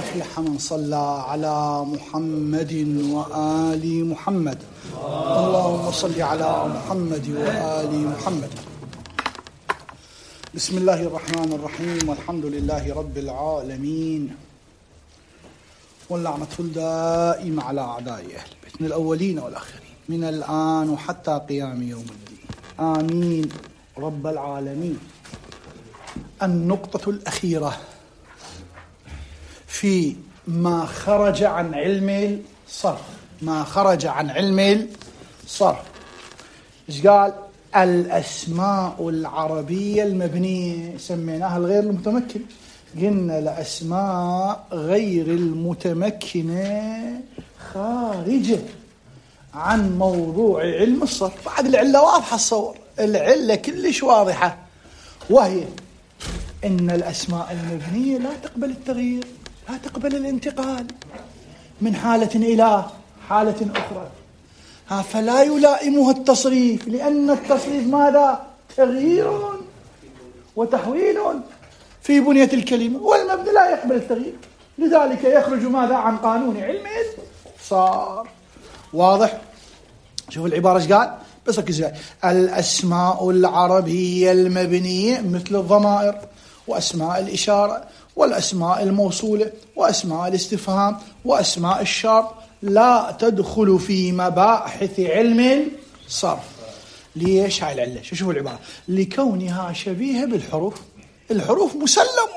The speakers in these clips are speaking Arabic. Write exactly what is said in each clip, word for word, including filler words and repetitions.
أفلح من صلى على محمد وآل محمد. اللهم صل على محمد وآل محمد. بسم الله الرحمن الرحيم، والحمد لله رب العالمين، واللعنة الدائمة على أعداء أهل البيت من الأولين والآخرين من الآن وحتى قيام يوم الدين، آمين رب العالمين. النقطة الأخيرة في ما خرج عن علم الصرف، ما خرج عن علم الصرف إيش قال؟ الأسماء العربية المبنية سميناها الغير المتمكن، قلنا الأسماء غير المتمكنة خارجة عن موضوع علم الصرف. بعد العلة واضحة، الصور العلة كلش واضحة، وهي إن الأسماء المبنية لا تقبل التغيير، لا تقبل الانتقال من حالة إلى حالة أخرى، ها فلا يلائمها التصريف، لأن التصريف ماذا؟ تغيير وتحويل في بنية الكلمة، والمبني لا يقبل التغيير، لذلك يخرج ماذا؟ عن قانون علم الصرف. واضح؟ شوف العبارة ايش قال؟ بس ركز معي. الأسماء العربية المبنية مثل الضمائر وأسماء الإشارة والأسماء الموصولة وأسماء الاستفهام وأسماء الشرط لا تدخل في مباحث علم الصرف. ليش هاي العلة؟ شو شوفوا العبارة، لكونها شبيهة بالحروف، الحروف مسلم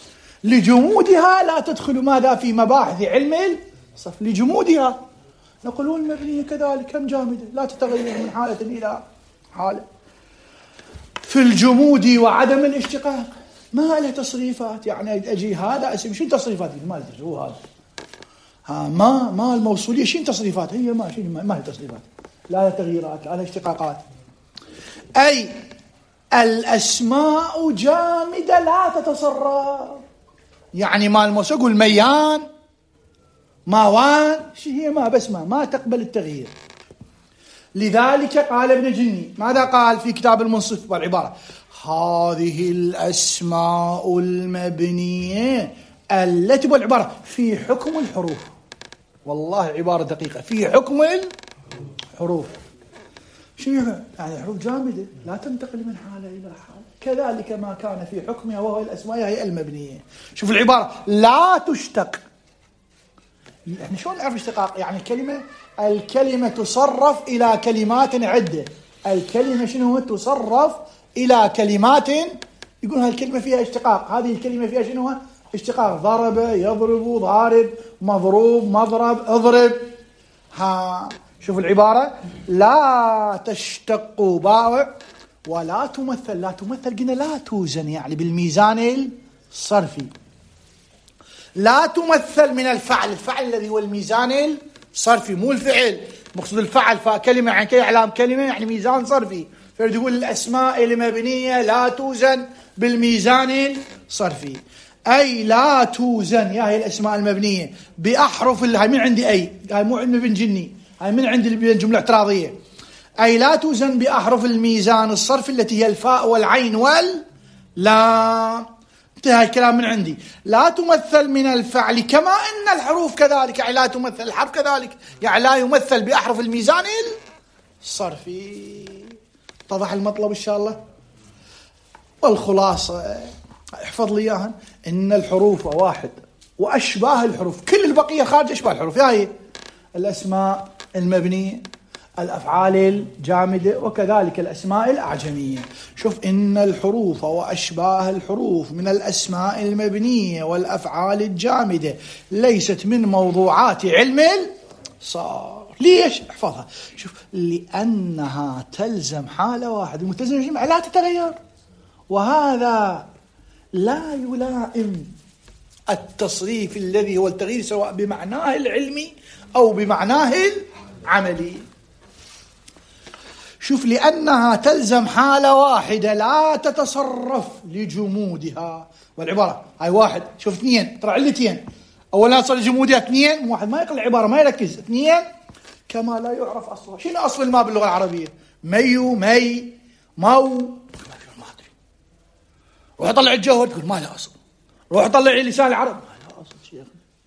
لجمودها لا تدخل ماذا؟ في مباحث علم الصرف، لجمودها. نقولون المبنية كذلك كم جامدة لا تتغير من حالة إلى حالة. في الجمود وعدم الاشتقاق ما له تصريفات، يعني أجي هذا اسم شو تصريفات؟ ما له هو هذا ها ما ما الموصولية شين تصريفات؟ هي ما شين ما له تصريفات، لا له تغييرات، لا له اشتقاقات. أي الأسماء جامدة لا تتصرف، يعني ما الموصول يقول ميان ماوان شي هي ما بس ما ما تقبل التغيير. لذلك قال ابن جني ماذا قال في كتاب المنصف والعبارة؟ هذه الأسماء المبنية التي والعبارة في حكم الحروف، والله عبارة دقيقة، في حكم الحروف. شو يعني الحروف جامدة لا تنتقل من حالة إلى حالة، كذلك ما كان في حكمها وهو الأسماء هي المبنية. شوف العبارة لا تشتق، يعني شلون نعرف اشتقاق؟ يعني كلمة الكلمة تصرف إلى كلمات عدة، الكلمة شنو؟ تصرف إلى كلمات، يقول هذه الكلمة فيها اشتقاق، هذه الكلمة فيها شنو؟ اشتقاق، ضرب يضرب ضارب مضروب مضرب اضرب. ها شوف العبارة لا تشتق باء ولا تمثل، لا تمثل قلنا لا توزن يعني بالميزان الصرفي، لا تمثل من الفعل، الفعل الذي هو الميزان الصرفي مو الفعل، مقصود الفعل فكلمة يعني كي إعلام كلمة يعني ميزان صرفي، فيقول الأسماء المبنية لا توزن بالميزان الصرفي، أي لا توزن يا هي الأسماء المبنية بأحرف، هاي من عندي أي، هاي مو عندنا ابن جني، هاي من عندي الجملة اعتراضية، أي لا توزن بأحرف الميزان الصرفي التي هي الفاء والعين واللام. انتهى الكلام من عندي. لا تمثل من الفعل كما أن الحروف كذلك، يعني لا تمثل الحرف كذلك، يعني لا يمثل بأحرف الميزان الصرفي. اتضح المطلب إن شاء الله؟ والخلاصة احفظ لي إياها، إن الحروف واحد وأشباه الحروف، كل البقية خارج أشباه الحروف، هاي الأسماء المبنية الأفعال الجامدة وكذلك الأسماء الأعجمية. شوف إن الحروف وأشباه الحروف من الأسماء المبنية والأفعال الجامدة ليست من موضوعات علم الصرف. ليش؟ احفظها. شوف لأنها تلزم حالة واحدة، المتلزم الجمع لا تتغير، وهذا لا يلائم التصريف الذي هو التغيير سواء بمعناه العلمي أو بمعناه العملي. شوف لأنها تلزم حالة واحدة لا تتصرف لجمودها، والعبارة هاي واحد. شوف اثنين، ترى علتين، أولا صار جمودها اثنين، واحد ما يقرأ العبارة ما يركز، اثنين كما لا يعرف أصلها. شنو أصل الماء باللغة العربية؟ ميو مي مو، ما أدري. روح طلع الجوهر تقول ما له أصل، روح طلع لسان العرب ما له أصل شيخ.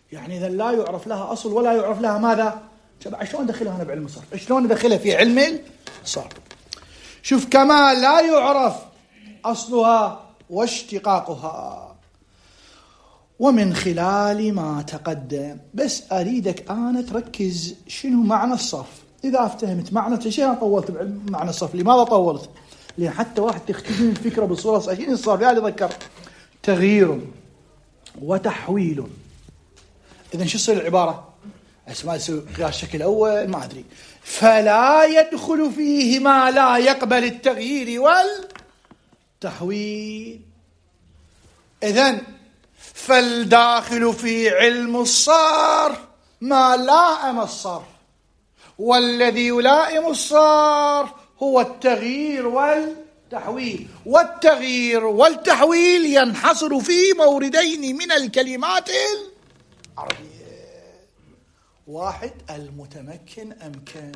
يعني إذا لا يعرف لها أصل ولا يعرف لها ماذا؟ شلون ندخلها أنا بعلم الصرف؟ شلون ندخلها في علم الصرف؟ شوف، كما لا يعرف أصلها واشتقاقها. ومن خلال ما تقدم، بس أريدك أنا تركز شنو معنى الصرف. إذا افتهمت معنى شيء، أنا طولت معنى الصرف. لماذا طولت؟ لأن حتى واحد تختزن الفكرة بصورة صحيحة. الصرف يعني ذكر تغيير وتحويل. إذن شو تصير العبارة؟ اسمها يسوي قياس شكل أول، ما أدري. فلا يدخل فيه ما لا يقبل التغيير والتحويل. إذن فالداخل في علم الصرف ما لائم الصرف، والذي يلائم الصرف هو التغيير والتحويل. والتغيير والتحويل ينحصر في موردين من الكلمات العربية. واحد، المتمكن أمكن.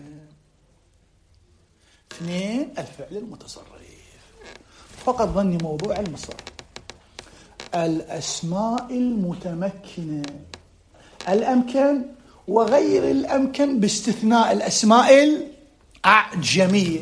اثنين، الفعل المتصرف. فقط ظني موضوع علم الصرف. الأسماء المتمكنة، الأمكن وغير الأمكن باستثناء الأسماء الأعجمية.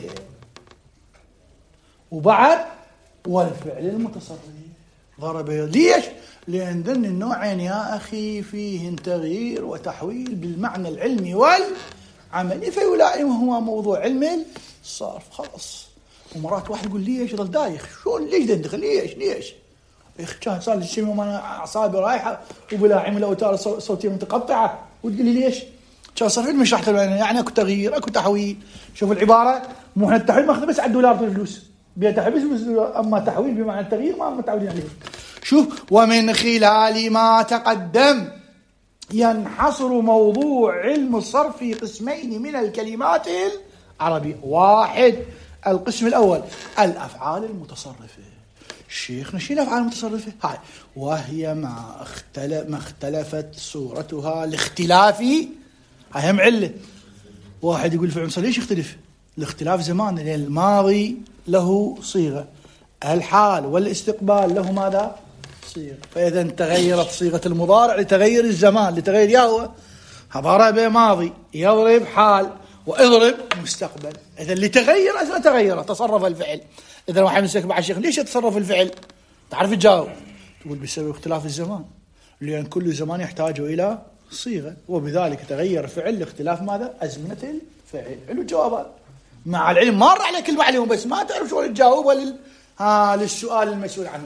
وبعد والفعل المتصرف ضرب. ليش؟ لأن ذن النوعين يا أخي فيهن تغيير وتحويل بالمعنى العلمي والعملي، فيلائمهما موضوع علم الصرف. خلاص. ومرات واحد يقول ليش ضل دايخ، شلون ليش دندخل ليش ليش كان صار لي شيء وانا اعصابي رايحه وبلا عمل اوتار صوتيه متقطعه، وتقول لي ليش؟ كان صار فيلم شرحت يعني اكو تغيير اكو تحويل. شوف العباره، مو احنا التحويل ماخذ بس على الدولار في الفلوس، بيها تحويل بس، اما تحويل بمعنى التغيير ما متعودين عليه. شوف، ومن خلال ما تقدم ينحصر موضوع علم الصرف في قسمين من الكلمات العربية. واحد، القسم الأول الأفعال المتصرفة. شيخنا شنو الأفعال المتصرفة؟ هاي وهي ما اختلف ما اختلفت صورتها لاختلاف. هاي هم علة. واحد يقول فعل مصرف ليش يختلف؟ الاختلاف زمان، لأن الماضي له صيغة، الحال والاستقبال له ماذا؟ صيغة. فإذا تغيرت صيغة المضارع لتغير الزمان، لتغير ياهو. ضرب ماضي، يضرب حال، واضرب مستقبل. إذا اللي تغير أصلا تغير، تصرف الفعل. إذا واحد يمسك مع الشيخ ليش يتصرف الفعل؟ تعرف تجاوب، تقول بسبب اختلاف الزمان، لأن كل زمان يحتاج إلى صيغة، وبذلك تغير فعل لاختلاف ماذا؟ أزمنة الفعل. حلو الجوابات. مع العلم مر عليك المعلومة بس ما تعرف شو تجاوب لل... ها للسؤال المسؤول عنه.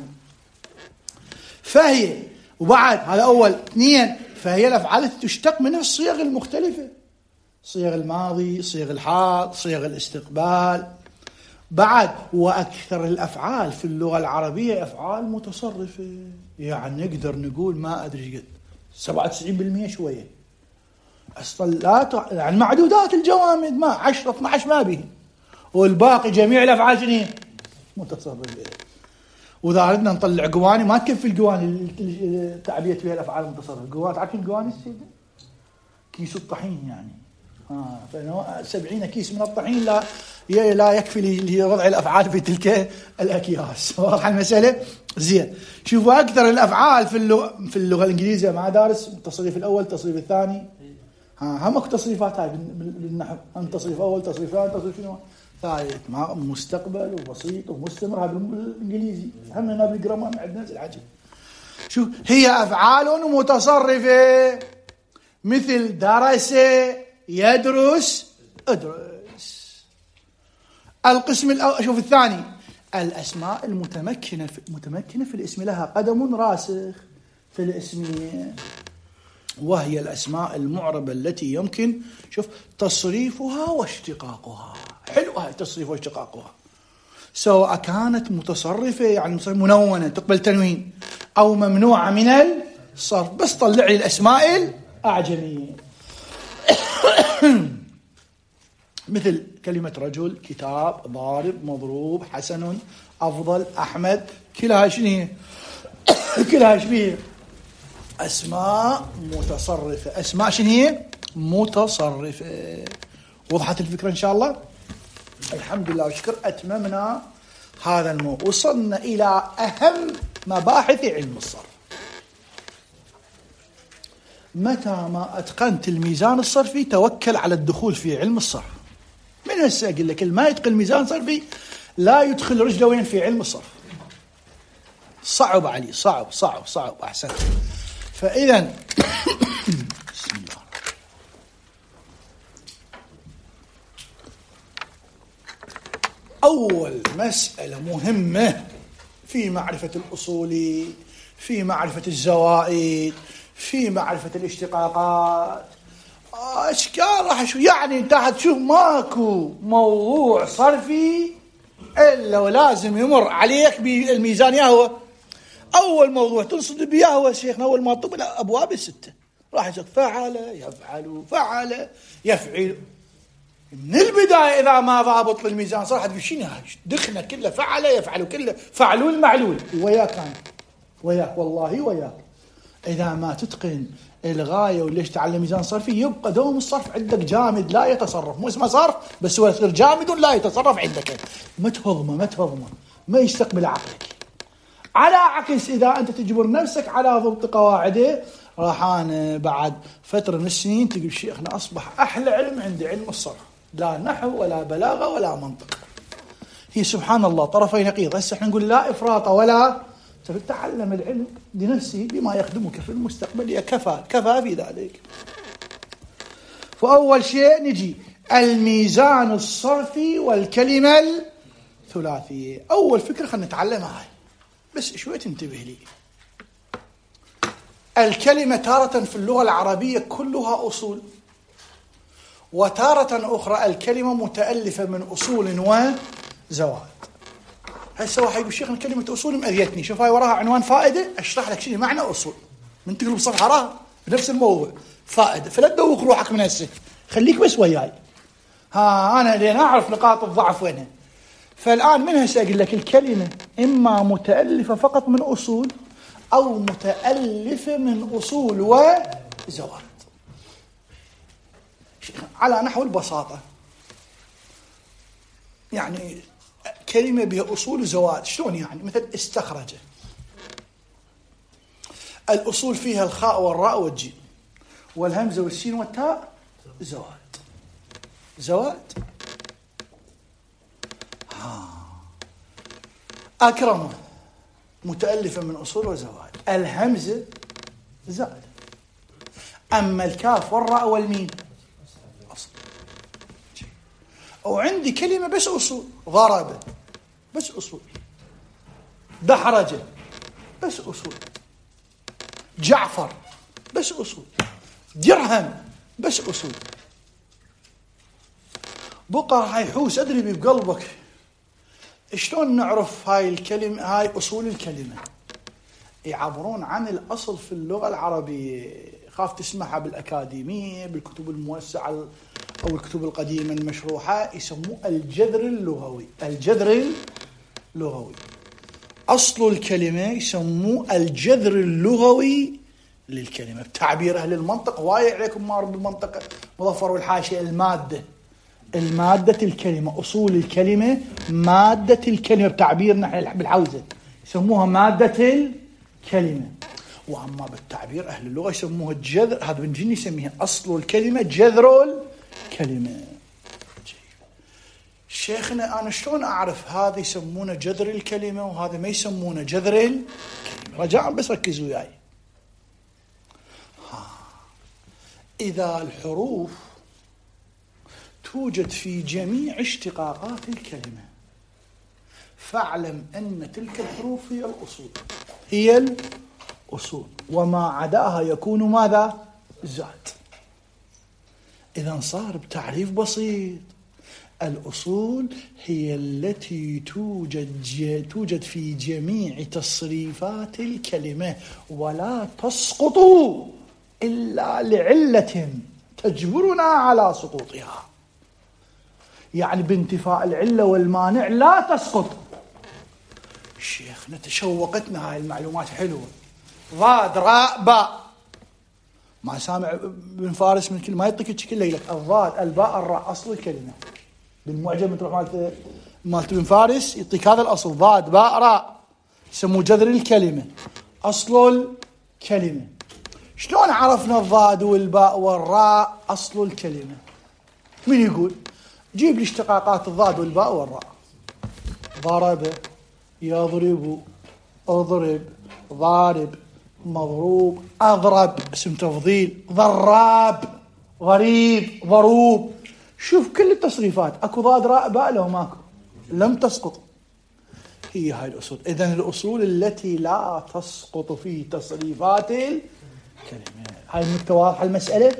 فهي وبعد هذا أول. اثنين، فهي الأفعال تشتق منها الصيغ المختلفة، صيغ الماضي، صيغ الحال، صيغ الاستقبال. بعد وأكثر الأفعال في اللغة العربية أفعال متصرفة، يعني نقدر نقول ما أدري قد سبعة وتسعين بالمئة شوية أصلا لا ت... يعني معدودات الجوامد ما عشرة اثنا عشر ما به، والباقي جميع الأفعال شنو متصرفة. وإذا أردنا نطلع قواني ما تكفي القواني اللي تعبيت فيها الأفعال المتصرفة. قواني تعرفين قواني السيدة؟ كيس الطحين يعني ها آه. سبعين كيس من الطحين لا لا يكفي لوضع الأفعال في تلك الأكياس. واضح المسألة؟ زين. شوفوا أكثر الأفعال في اللغة في اللغة الإنجليزية مع دارس التصريف الأول، التصريف الثاني. ها هم أكو تصريفات هاي بالنحو، هم تصريف أول، تصريف ثاني، تصريف شنو ثالث، مع مستقبل وبسيط ومستمر. هذا بالإنجليزي. هم هنا بالجرامر عندنا نفس الحكي. شوف، هي أفعال متصرفة مثل درس، يدرس، ادرس. القسم الأول. شوف الثاني، الأسماء المتمكنة في متمكنة في الاسم لها قدم راسخ في الاسمية، وهي الأسماء المعربة التي يمكن شوف تصريفها واشتقاقها. حلو هاي تصريف واشتقاقها، سواء كانت متصرفة يعني منونة تقبل تنوين أو ممنوعة من الصرف. بس طلع لي الأسماء الأعجمية مثل كلمة رجل، كتاب، ضارب، مضروب، حسن، أفضل، أحمد. كلها شنو؟ كلها شبيه أسماء متصرفة. أسماء شنو؟ متصرفة. وضحت الفكرة إن شاء الله؟ الحمد لله والشكر، أتممنا هذا الموضوع، وصلنا إلى أهم مباحث علم الصرف. متى ما أتقنت الميزان الصرفي توكل على الدخول في علم الصرف. من هسه أقول لك ما يتقن الميزان الصرفي لا يدخل رجله وين في علم الصرف. صعب علي، صعب صعب صعب. أحسن. فإذا بسم الله. أول مسألة مهمة في معرفة الأصول، في معرفة الزوائد، في معرفة الاشتقاقات، أشكال راح شو يعني. أنت هتشوف ماكو موضوع صرفي إلا ولازم يمر عليك بالميزان. يا هو أول موضوع تنصد بيه هو شيخنا أول ما طب الأبواب الستة راح يقول فعل يفعل فعل يفعل من البداية. إذا ما ضابط للميزان صراحة بشيني دخنا كله فعل يفعل كله فعلول معلول. وياك أنا وياك والله وياك. إذا ما تتقن الغاية وليش تعلم ميزان صرفي يبقى دوم الصرف عندك جامد لا يتصرف. مو اسمه صرف بس هو يصير جامد لا يتصرف عندك. ما تهضمه ما تهضمه ما يستقبل عقلك. على عكس إذا أنت تجبر نفسك على ضبط قواعده راح أنا بعد فترة من السنين تقول شيخنا أصبح أحلى علم عندي علم الصرف. لا نحو ولا بلاغة ولا منطق. هي سبحان الله طرفي نقيض. هسه احنا نقول لا إفراط ولا تعلم العلم لنفسه بما يخدمك في المستقبل. يا كفى كفى في ذلك. فأول شيء نجي الميزان الصرفي والكلمة الثلاثية. أول فكرة خلينا نتعلمها هاي بس شوية تنتبه لي. الكلمة تارة في اللغة العربية كلها أصول، وتارة أخرى الكلمة متألفة من أصول وزوائد. هسه واحد يقول شيخنا كلمة أصول مأذيتني. شوف هاي وراها عنوان فائدة أشرح لك شنو معنى أصول من تقلب صفحة راها بنفس الموضوع فائدة. فلا تدوخ روحك من هسه خليك بس وياي. ها أنا لين أعرف نقاط الضعف وينها. فالآن من هسه أقول لك الكلمة إما متألفة فقط من أصول أو متألفة من أصول وزوائد على نحو البساطة. يعني كلمة بها أصول وزوائد شلون يعني؟ مثل استخرج. الأصول فيها الخاء والراء والجيم والهمزة والسين والتاء زوائد. زوائد. أكرمه متألفة من أصول وزوائد. الهمزة زائد. أما الكاف والراء والميم أصل. وعندي كلمة بس أصول. ضرب بس أصول. دحرج بس أصول. جعفر بس أصول. درهم بس أصول. بقى هاي حوس أدري بقلبك شلون نعرف هاي الكلمة هاي أصول الكلمة. يعبرون عن الأصل في اللغة العربية. خاف تسمعها بالأكاديمية بالكتب الموسعة أو الكتب القديمة المشروحة يسموه الجذر اللغوي. الجذر اللغوي أصل الكلمة يسموه الجذر اللغوي للكلمة. بتعبير أهل المنطق وايد عليكم مار بالمنطق مظفر والحاشية المادة المادة الكلمة أصول الكلمة مادة الكلمة بتعبيرنا بالحوزة يسموها مادة الكلمة. وأما بالتعبير أهل اللغة يسموها الجذر. هذا بنجي يسميها أصل الكلمة جذر الكلمة. شيخنا أنا شلون أعرف هذا يسمونه جذر الكلمة وهذا ما يسمونه جذر الكلمة؟ رجاء بس ركزوا وياي. إذا الحروف توجد في جميع اشتقاقات الكلمة فاعلم أن تلك الحروف هي الأصول. هي الأصول وما عداها يكون ماذا؟ زاد. إذا صار بتعريف بسيط الأصول هي التي توجد توجد في جميع تصريفات الكلمة ولا تسقط إلا لعلة تجبرنا على سقوطها. يعني بانتفاء العلة والمانع لا تسقط. شيخنا تشوقتنا هاي المعلومات حلوة. ضاد راء باء ما سامع بن فارس من كل ما يعطيك كله يقول لك الضاد الباء الراء أصل الكلمة. بالمعجم تروح مالت مالت بن فارس يعطيك هذا الأصل ضاد باء راء يسموه جذر الكلمة أصل الكلمة. شلون عرفنا الضاد والباء والراء أصل الكلمة؟ من يقول؟ جيب لي اشتقاقات الضاد والباء والراء. ضرب، يضرب، اضرب، ضارب، مضروب، أضرب اسم تفضيل، ضراب، غريب، ضروب. شوف كل التصريفات، أكو ضاد راء باء لو ماكو لم تسقط. هي هاي الأصول. إذن الأصول التي لا تسقط في تصريفات الكلمة. هاي واضحة المسألة.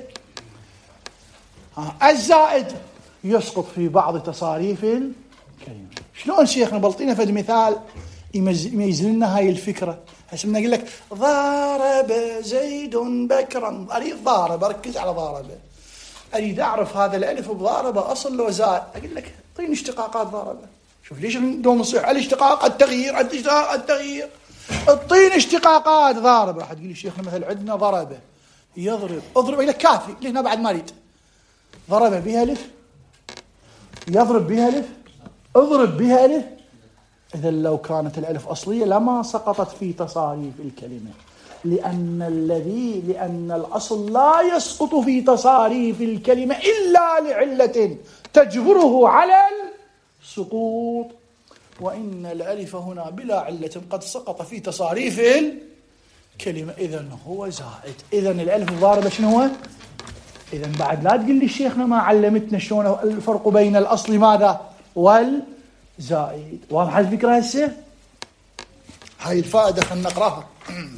الزائد يسقط في بعض تصاريف الكلمة. شلون شيخنا بلطينا فد مثال يميز لنا هاي الفكرة. هسه بدنا نقول لك ضارب زيد بكرا، أريد ضارب، أركز على ضارب، أريد أعرف هذا الألف بضارب أصل لو زائد. أقول لك طين اشتقاقات ضارب. شوف ليش دوم نصيح الاشتقاق التغيير الاشتقاق التغيير الطين اشتقاقات ضارب. راح تقول لي شيخنا مثلا عندنا ضرب يضرب اضرب، أقول لك كافي لهنا بعد ما اريد. ضرب بها ألف، يضرب بها ألف، اضرب بها ألف. إذا لو كانت الألف أصلية لما سقطت في تصاريف الكلمة، لأن الذي لأن الأصل لا يسقط في تصاريف الكلمة إلا لعلة تجبره على السقوط، وإن الألف هنا بلا علة قد سقط في تصاريف الكلمة، إذن هو زائد. إذن الألف الضاربة شنو هو؟ إذن بعد لا تقول لي شيخنا ما علمتنا شلون الفرق بين الأصل ماذا والزائد. واضحة الفكرة هسه؟ هاي الفائدة خلنا نقراها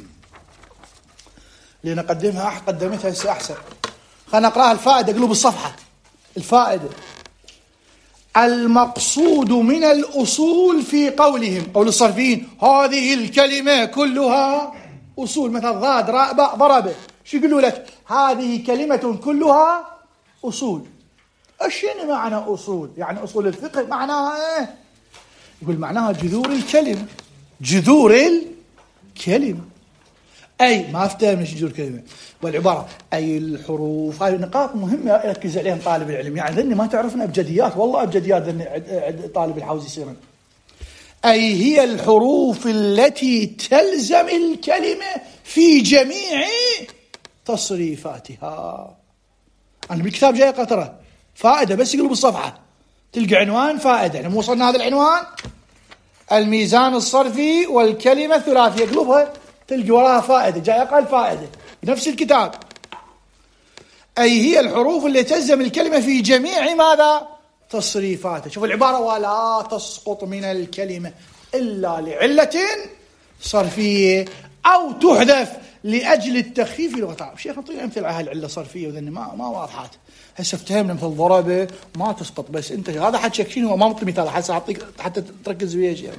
لنقدمها قدمتها هسه أحسن. خلنا نقراها الفائدة، قلوب الصفحة. الفائدة: المقصود من الأصول في قولهم، قول الصرفيين، هذه الكلمة كلها أصول، مثل ضاد راء باء ضربة. شو يقولوا لك؟ هذه كلمة كلها أصول. أشين معنى أصول؟ يعني أصول الفقه معناها إيه؟ يقول معناها جذور الكلمة، جذور الكلمة. أي ما افتهم ايش جذور الكلمة والعبارة، أي الحروف. هاي نقاط مهمة يركز عليهم طالب العلم، يعني ذني ما تعرفنا أبجديات، والله أبجديات ذني طالب الحوزي يصيرن. أي هي الحروف التي تلزم الكلمة في جميع تصريفاتها. أنا بالكتاب جاي قطرة فائدة بس يقلب الصفحة تلقى عنوان فائدة. احنا مو وصلنا هذا العنوان، الميزان الصرفي والكلمة ثلاثية، قلبها تلقى وراها فائدة، جاي أقل فائدة بنفس الكتاب. أي هي الحروف اللي تلزم الكلمة في جميع ماذا؟ تصريفاتها. شوف العبارة: ولا تسقط من الكلمة إلا لعلة صرفية أو تحذف لأجل التخفيف لغة. شيخ نطينا أمثلة على العلة الصرفية وذني ما ما واضحات. هسه افتهمنا مثل ضربة ما تسقط، بس أنت هذا حد شكشين هو ما مطلع مثال حتى أعطيك حتى تركز ويا شيء.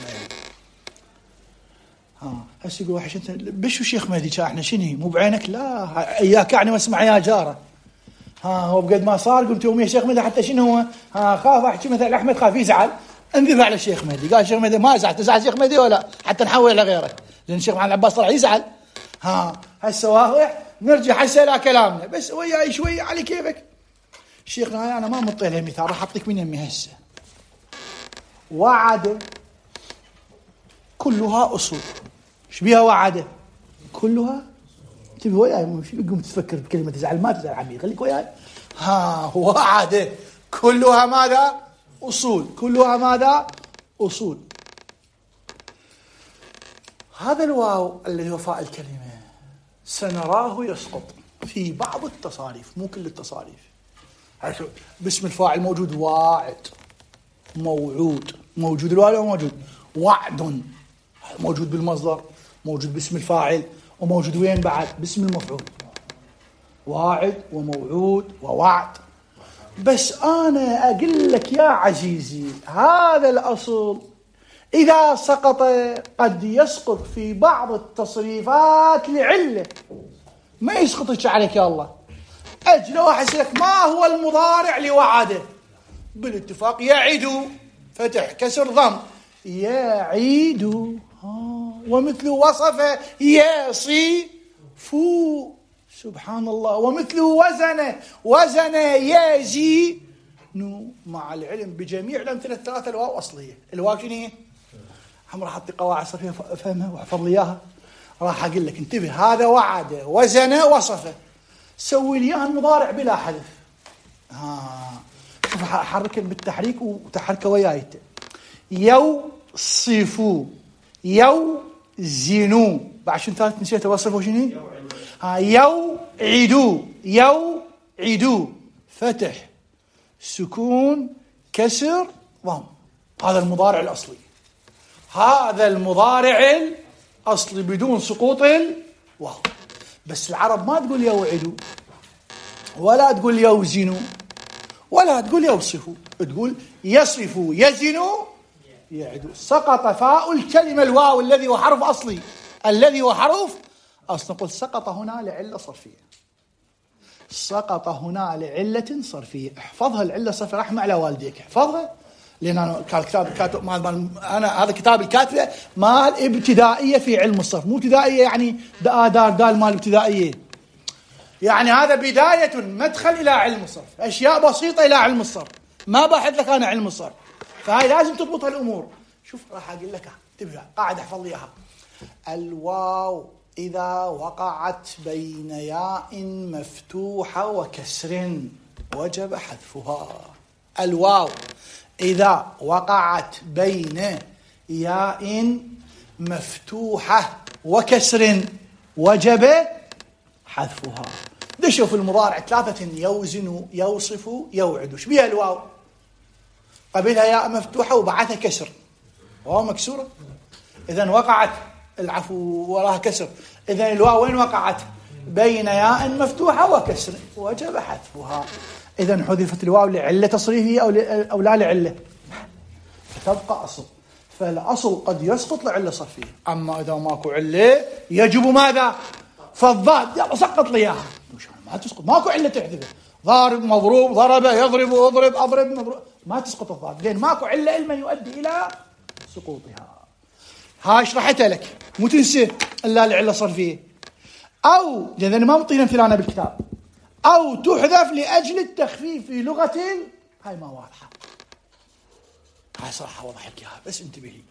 ها هسه يقول واحد انت بشو شيخ مهدي احنا شنو مو بعينك؟ لا اياك يعني واسمع يا جاره. ها هو بقد ما صار قلت يوم يا شيخ مهدي حتى شنو هو؟ ها خاف احكي مثلا احمد خاف يزعل، انذب على الشيخ مهدي. قال الشيخ مهدي ما زعل، تزعل الشيخ مهدي ولا حتى نحول على غيره، لان الشيخ محمد عباس طلع يزعل. ها هسه واضح، نرجع هسه الى كلامنا بس وياي شوي على كيفك. شيخنا انا ما مطيع له مثال، راح اعطيك من يمي هسه. وعد كلها اصول. ايش بيها وعده؟ كلها تبي وياي، مش بقوم تفكر بكلمه تزعل، ما تزعل عمي، خليك وياي. ها وعده كلها ماذا؟ اصول. كلها ماذا؟ اصول. هذا الواو الذي هو فاء الكلمه سنراه يسقط في بعض التصاريف، مو كل التصاريف. باسم الفاعل موجود واعد، موعود، موجود الواو موجود، وعد موجود بالمصدر، موجود باسم الفاعل، وموجود وين بعد؟ باسم المفعول. واعد وموعود ووعد. بس أنا أقول لك يا عزيزي هذا الأصل إذا سقط قد يسقط في بعض التصريفات لعلة، ما يسقطش عليك يا الله. أجل واحد يسألك ما هو المضارع لوعده؟ بالاتفاق يعيد، فتح كسر ضم، يعيد. ومثل وصف يصف، سبحان الله. ومثل وزن وزن يزي، مع العلم بجميع الأمثلة الثلاثة الواو أصلية. الواو شنو هي؟ هم راح أعطي قواعد صرفية فهمها واحفظ لي إياها. راح أقول لك انتبه، هذا وعد وزن وصف، سوي لي إياه المضارع بلا حذف. ها شوف حركك بالتحريك وتحركه وياي. يوصفوا، يوزنوا، بعد شنو ثالث نسيت وصفوا شنو؟ ها يوعدوا، يوعدوا، فتح سكون كسر ضم. هذا المضارع الأصلي، هذا المضارع الأصلي بدون سقوط الواو. بس العرب ما تقول يوعدوا، ولا تقول يوزنوا، ولا تقول يوصفوا، تقول يصفوا، يزنوا، يعدوا. سقط فاء الكلمة الواو الذي هو حرف أصلي، الذي هو حرف أصل. نقول سقط هنا لعلة صرفية، سقط هنا لعلة صرفية. احفظها العلة الصرفية، رحمة على والديك، احفظها، لأن أنا كتاب كاتب مال أنا هذا كتاب الكاتبة مال ابتدائية في علم الصرف، مو ابتدائية يعني دا دار دال مال ابتدائية، يعني هذا بداية مدخل إلى علم الصرف، أشياء بسيطة إلى علم الصرف، ما بحث لك أنا علم الصرف، فهاي لازم تضبط هالأمور. شوف راح أقول لك انتبه، قاعد احفظ لي إياها. الواو إذا وقعت بين ياء مفتوحة وكسر وجب حذفها. الواو إذا وقعت بين ياء مفتوحة وكسر وجب حذفها. دشوا في المضارع ثلاثة، يوزن، يوصف، يوعد. وش بيها الواو؟ قبلها ياء مفتوحة وبعدها كسر، واو مكسورة، إذن وقعت العفو وراها كسر، إذن الواو وين وقعت؟ بين ياء مفتوحة وكسر وجب حذفها. إذن حذفت الواو لعلة تصريفية أو أو لا لعلة، فتبقى أصل. فالأصل قد يسقط لعلة صرفية، أما إذا ماكو علة يجب ماذا؟ فالضاد يلا سقط لي إياها، ما تسقط، ماكو علة تحذفه. ضارب مضروب، ضرب يضرب، اضرب اضرب مضروب، ما تسقط الضاد، لأن ماكو علة علما يؤدي إلى سقوطها. ها شرحتها لك، مو تنسى إلا لعلة صرفية، أو لأن ما مطينا مثلانا بالكتاب، أو تحذف لأجل التخفيف في لغة ال... هاي ما واضحة، هاي صراحة وضح لك إياها بس انتبه لي.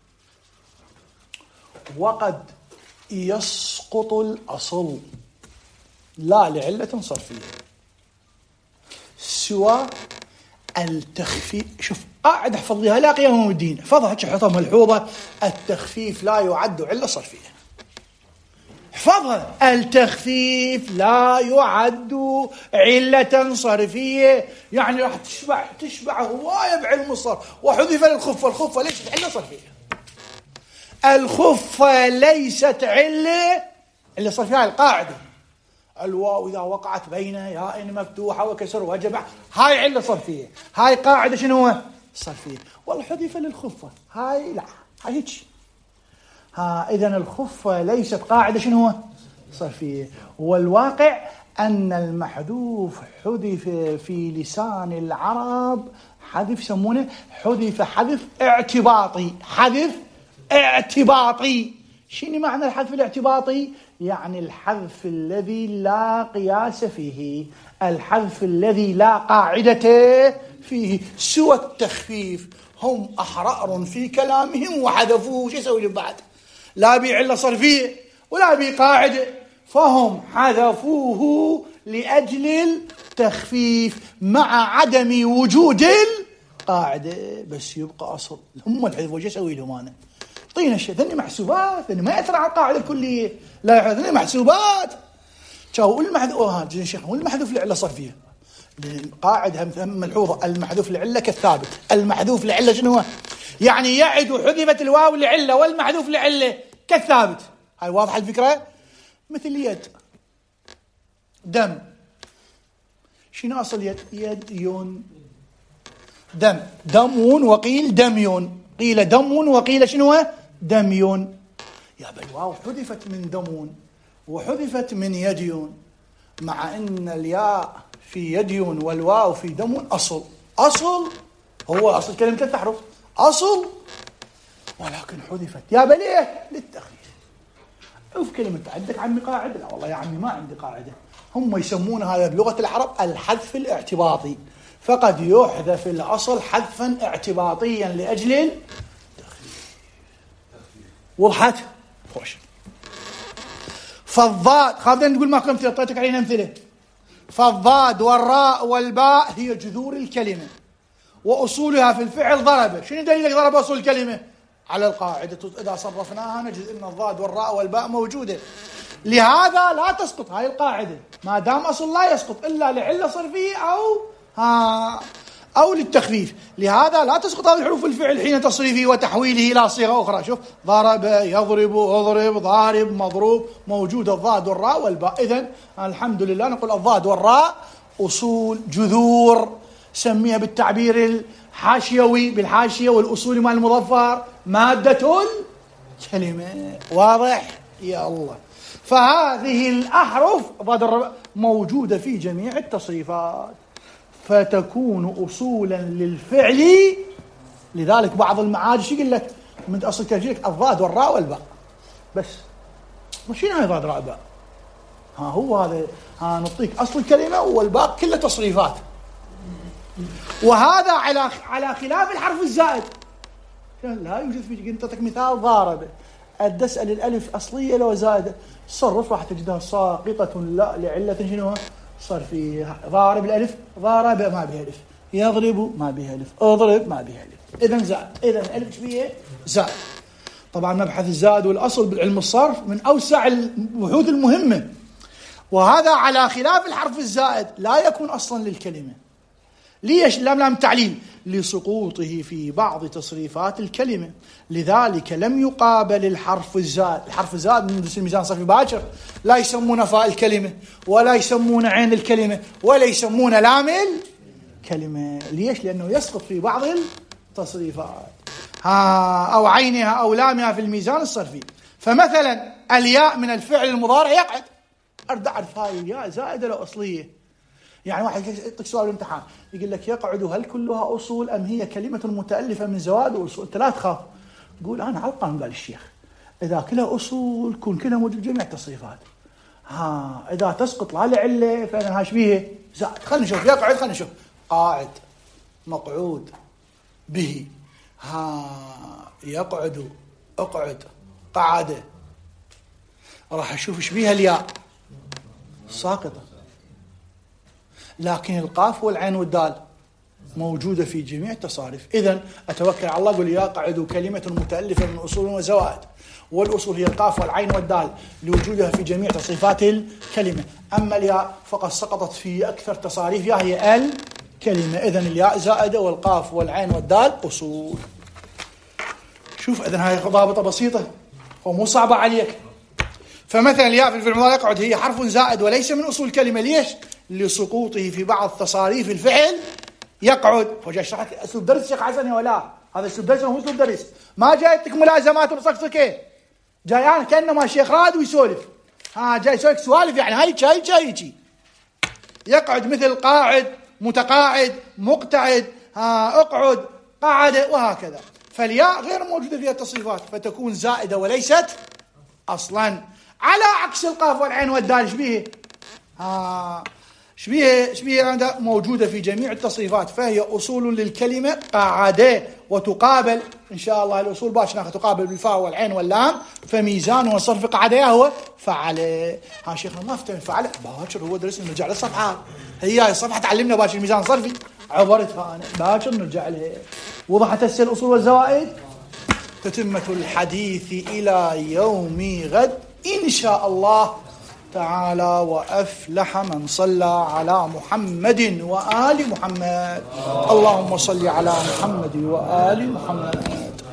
وقد يسقط الأصل لا لعلة صرفية سوى التخفيف. شوف قاعد احفظ ليها لا قيام الدين، احفظها حفظها ملحوظة. التخفيف لا يعد علة صرفية، احفظها. التخفيف لا يعد علة صرفية، يعني راح تشبع تشبع هواية بعلم الصرف. وحذف الخفة، الخفة ليست علة صرفية، الخفة ليست علة علة صرفية. القاعدة الواو إذا وقعت بين ياء مفتوحة وكسر وجب، هاي علة صرفية، هاي قاعدة شنو هو؟ صرفية. والله حذف للخفة، هاي لا، هاي هيك. ها إذن الخفة ليست قاعدة شنو هو؟ صرفية. والواقع أن المحذوف حذف في لسان العرب حذف يسمونه حذف حذف اعتباطي، حذف اعتباطي. شنو معنى الحذف الاعتباطي؟ يعني الحذف الذي لا قياس فيه، الحذف الذي لا قاعدة فيه، سوى التخفيف. هم أحرار في كلامهم وحذفوه، شو يسوي بعد؟ لا بعلة صرفية ولا بقاعدة، فهم حذفوه لأجل التخفيف مع عدم وجود القاعدة، بس يبقى أصل. هم الحذف وش يسوي لهم أنا؟ طينا الشيء ذني محسوبات، ذني ما يأثر على القاعدة الكلية، لا ذني محسوبات. شو المحذوف؟ ها جزين شيخ، والمحذوف لعلة صرفية. القاعدة ملحوظة، المحذوف لعلة كالثابت، المحذوف لعلة شنو هو؟ يعني يعد حذفت الواو لعلة والمحذوف لعلة كالثابت. هاي واضحة الفكرة؟ مثل يد، دم. شنو أصل يد؟ يد يون، دم، دمون وقيل دميون، قيل دم وقيل شنو هو؟ دميون. يا بالواو حذفت من دمون وحذفت من يديون، مع أن الياء في يديون والواو في دمون أصل، أصل هو أصل كلمة التحرف أصل، ولكن حذفت. يا بليه للتخفيف. شوف كلمة عندك عمي قاعدة؟ لا والله يا عمي ما عندي قاعدة. هم يسمون هذا بلغة العرب الحذف الاعتباطي، فقد يحذف الأصل حذفا اعتباطيا لأجل التخفيف. وضحت؟ خوش. فالضاد، خلينا نقول ماكو امثله، اعطيتك علينا امثله. فالضاد والراء والباء هي جذور الكلمه واصولها في الفعل ضرب. شنو دليلك ضرب اصول الكلمه؟ على القاعده اذا صرفناها نجد ان الضاد والراء والباء موجوده، لهذا لا تسقط هاي القاعده، ما دام اصل لا يسقط الا لعله صرفيه او ها او للتخفيف، لهذا لا تسقط هذه الحروف الفعل حين تصريفه وتحويله الى صيغه اخرى. شوف ضرب، يضرب، اضرب، ضارب، مضروب، موجوده الضاد والراء والباء. اذن الحمد لله نقول الضاد والراء اصول جذور، سميها بالتعبير الحاشيوي بالحاشيه والاصول مع المظفر ماده الكلمه. واضح يا الله؟ فهذه الاحرف ضاد موجوده في جميع التصريفات فتكون اصولا للفعل. لذلك بعض المعاجم يقول لك من اصل كلمه الضاد والراء والباء بس، مش هاي ضاد راء باء، ها هو هذا، ها نعطيك اصل الكلمه والباء كله تصريفات. وهذا على على خلاف الحرف الزائد، لا يوجد في. قلت لك مثال ضارب، أسأل الالف اصليه لو زائده، صرف راح تجدها ساقطه لا لعله شنو؟ صرفيه. ضارب الالف، ضارب ما بها الف، يضرب ما بها الف، اضرب ما بها الف، اذا زائد، اذا الالف ايش فيها؟ زائد. طبعا مبحث الزائد والاصل بالعلم الصرف من اوسع البحوث المهمه، وهذا على خلاف الحرف الزائد لا يكون اصلا للكلمه. ليش؟ لام لام تعليل، لسقوطه في بعض تصريفات الكلمه، لذلك لم يقابل الحرف الزائد. الحرف الزائد من درس الميزان الصرفي باكر لا يسمون فاء الكلمه ولا يسمون عين الكلمه ولا يسمون لام الكلمه. ليش؟ لانه يسقط في بعض التصريفات ها او عينها او لامها في الميزان الصرفي. فمثلا الياء من الفعل المضارع يقعد، ارد اعرف هاي الياء زائده لو اصليه. يعني واحد يعطيك سؤال الامتحان يقول لك يقعد هل كلها اصول ام هي كلمه متالفه من زوائد واصول؟ انت لا تخاف، قول انا على القانون قال الشيخ اذا كلها اصول كون كلها موجود جميع التصريفات. ها اذا تسقط لا لعله فانا هاش بيه زائد. خلينا نشوف يقعد، خلينا نشوف قاعد، مقعود به، ها يقعد، اقعد، قعد، راح اشوف ايش بيها الياء ساقطه، لكن القاف والعين والدال موجودة في جميع التصاريف. إذن أتوكل على الله أقول يا قعد كلمة متألفة من أصول وزوائد، والأصول هي القاف والعين والدال لوجودها في جميع تصريفات الكلمة. أما الياء فقد سقطت في أكثر تصاريفها هي الكلمة. إذن الياء زائدة والقاف والعين والدال أصول. شوف إذن هاي ضابطة بسيطة ومو صعبة عليك. فمثلا الياء في الفعل المضارع يقعد هي حرف زائد وليس من أصول الكلمة. ليش؟ لسقوطه في بعض تصاريف الفعل يقعد. فجاء شرحت اسلوب درس شيخ حسن ولا هذا اسلوب درس وهو اسلوب درس، ما جايتك ملازمات وصقصقه، جاي انا كانما شيخ راد ويسولف، ها جاي يسولف سوالف يعني هاي شاي شاي. يقعد مثل قاعد، متقاعد، مقتعد، ها اقعد، قعد، وهكذا. فالياء غير موجوده فيها التصريفات فتكون زائده وليست اصلا، على عكس القاف والعين والدال. ايش بيه؟ ها شبيه شبيه عندها موجودة في جميع التصريفات، فهي أصول للكلمة قاعدة، وتقابل إن شاء الله الأصول باش ناخذ تقابل بالفاء والعين واللام، فميزانه الصرف قاعدة هو فعل. ها شيخنا ما افتهم فعل باكر، هو درسنا نرجع للصفحة، هي هاي الصفحة تعلمنا باش الميزان الصرفي عبرتها أنا باكر نرجع لها. وضحت هسه الأصول والزوائد. تتمة الحديث إلى يوم غد إن شاء الله تعالى. وأفلح من صلى على محمد وآل محمد. اللهم صل على محمد وآل محمد.